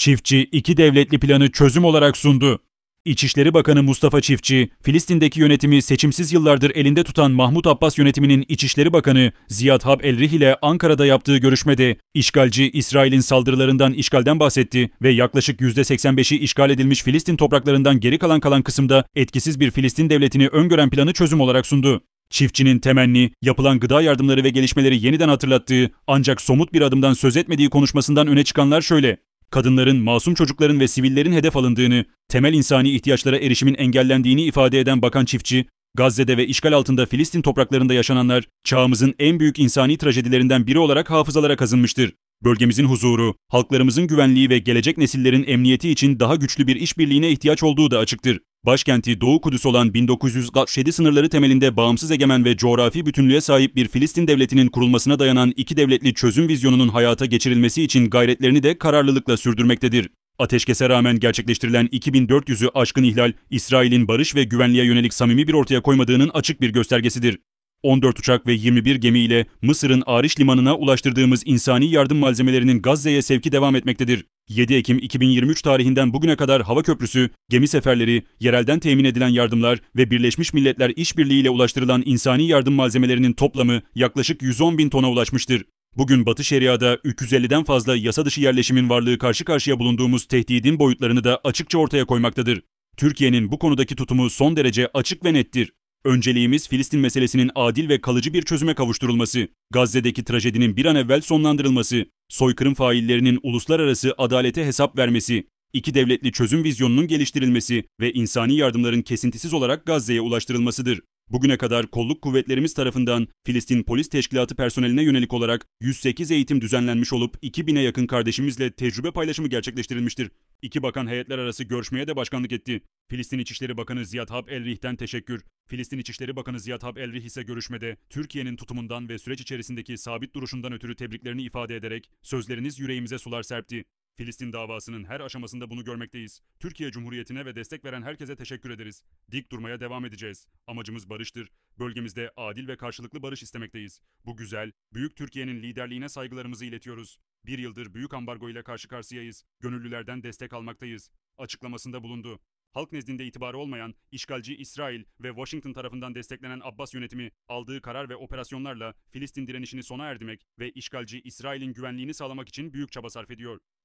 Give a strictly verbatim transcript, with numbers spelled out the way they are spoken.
Çiftçi iki devletli planı çözüm olarak sundu. İçişleri Bakanı Mustafa Çiftçi, Filistin'deki yönetimi seçimsiz yıllardır elinde tutan Mahmut Abbas yönetiminin İçişleri Bakanı Ziyad Hab el-Rih ile Ankara'da yaptığı görüşmede işgalci İsrail'in saldırılarından işgalden bahsetti ve yaklaşık yüzde seksen beşi işgal edilmiş Filistin topraklarından geri kalan kalan kısımda etkisiz bir Filistin devletini öngören planı çözüm olarak sundu. Çiftçinin temenni, yapılan gıda yardımları ve gelişmeleri yeniden hatırlattığı ancak somut bir adımdan söz etmediği konuşmasından öne çıkanlar şöyle: kadınların, masum çocukların ve sivillerin hedef alındığını, temel insani ihtiyaçlara erişimin engellendiğini ifade eden Bakan Çiftçi, Gazze'de ve işgal altında Filistin topraklarında yaşananlar, çağımızın en büyük insani trajedilerinden biri olarak hafızalara kazınmıştır. Bölgemizin huzuru, halklarımızın güvenliği ve gelecek nesillerin emniyeti için daha güçlü bir işbirliğine ihtiyaç olduğu da açıktır. Başkenti Doğu Kudüs olan bin dokuz yüz altmış yedi sınırları temelinde bağımsız egemen ve coğrafi bütünlüğe sahip bir Filistin devletinin kurulmasına dayanan iki devletli çözüm vizyonunun hayata geçirilmesi için gayretlerini de kararlılıkla sürdürmektedir. Ateşkese rağmen gerçekleştirilen iki bin dört yüzü aşkın ihlal, İsrail'in barış ve güvenliğe yönelik samimi bir ortaya koymadığının açık bir göstergesidir. on dört uçak ve yirmi bir gemi ile Mısır'ın Ariş limanına ulaştırdığımız insani yardım malzemelerinin Gazze'ye sevki devam etmektedir. yedi Ekim iki bin yirmi üç tarihinden bugüne kadar hava köprüsü, gemi seferleri, yerelden temin edilen yardımlar ve Birleşmiş Milletler İşbirliği ile ulaştırılan insani yardım malzemelerinin toplamı yaklaşık yüz on bin tona ulaşmıştır. Bugün Batı Şeria'da üç yüz elliden fazla yasa dışı yerleşimin varlığı karşı karşıya bulunduğumuz tehdidin boyutlarını da açıkça ortaya koymaktadır. Türkiye'nin bu konudaki tutumu son derece açık ve nettir. Önceliğimiz Filistin meselesinin adil ve kalıcı bir çözüme kavuşturulması, Gazze'deki trajedinin bir an evvel sonlandırılması, soykırım faillerinin uluslararası adalete hesap vermesi, iki devletli çözüm vizyonunun geliştirilmesi ve insani yardımların kesintisiz olarak Gazze'ye ulaştırılmasıdır. Bugüne kadar kolluk kuvvetlerimiz tarafından Filistin Polis Teşkilatı personeline yönelik olarak yüz sekiz eğitim düzenlenmiş olup iki bine yakın kardeşimizle tecrübe paylaşımı gerçekleştirilmiştir. İki bakan heyetler arası görüşmeye de başkanlık etti. Filistin İçişleri Bakanı Ziyad Hab el-Rih'ten teşekkür. Filistin İçişleri Bakanı Ziyad Hab el-Rih ise görüşmede Türkiye'nin tutumundan ve süreç içerisindeki sabit duruşundan ötürü tebriklerini ifade ederek "Sözleriniz yüreğimize sular serpti. Filistin davasının her aşamasında bunu görmekteyiz. Türkiye Cumhuriyeti'ne ve destek veren herkese teşekkür ederiz. Dik durmaya devam edeceğiz. Amacımız barıştır. Bölgemizde adil ve karşılıklı barış istemekteyiz. Bu güzel, büyük Türkiye'nin liderliğine saygılarımızı iletiyoruz. Bir yıldır büyük ambargo ile karşı karşıyayız. Gönüllülerden destek almaktayız" açıklamasında bulundu. Halk nezdinde itibarı olmayan, işgalci İsrail ve Washington tarafından desteklenen Abbas yönetimi aldığı karar ve operasyonlarla Filistin direnişini sona erdirmek ve işgalci İsrail'in güvenliğini sağlamak için büyük çaba sarf ediyor.